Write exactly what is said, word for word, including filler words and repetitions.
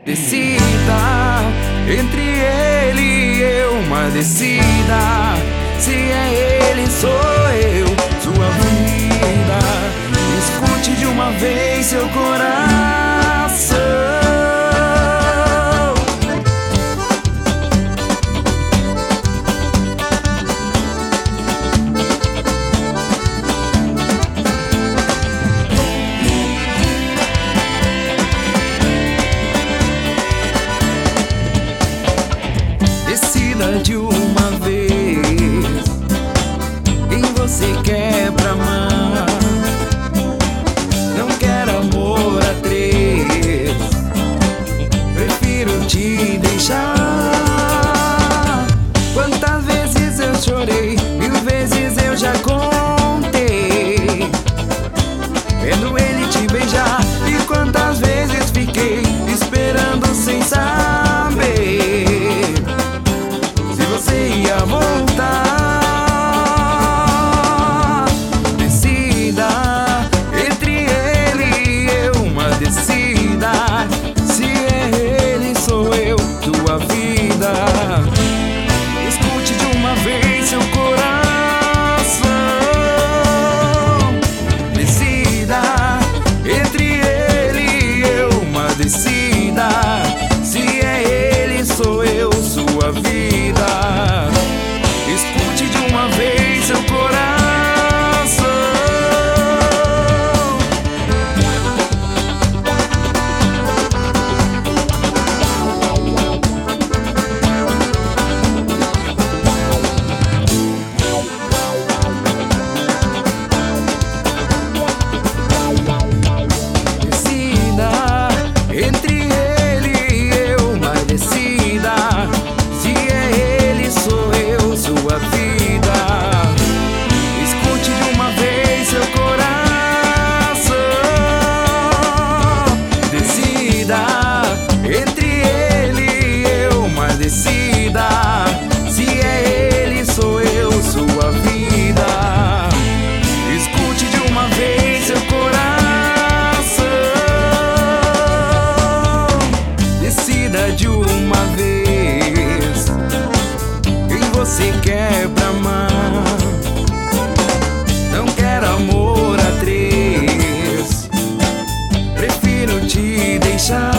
Decida entre ele e eu, mas decida se é ele, sou eu, sua vida. Escute de uma vez seu coração. Decida de uma vez quem você quer pra amar. Não quero amor a três, prefiro te deixar. Quantas vezes eu chorei, mil vezes eu já contei, vendo ele te beijar. E quantas vezes fiquei esperando sem saber se você ia voltar. Decida entre ele e eu, mas decida se é ele, sou eu, tua vida. Escute de uma vez seu coração. Decida entre ele e eu, mas decida se é ele, sou eu, sua vida. Escute de uma vez seu coração. Decida entre ele e eu, mas decida se é ele, sou eu, sua vida. Escute de uma vez seu coração. Decida entre ele e eu, mas decida se é ele, sou eu, sua vida. Escute de uma vez seu coração. Decida de uma vez quem você quer pra amar. Não quero amor a três, prefiro te deixar.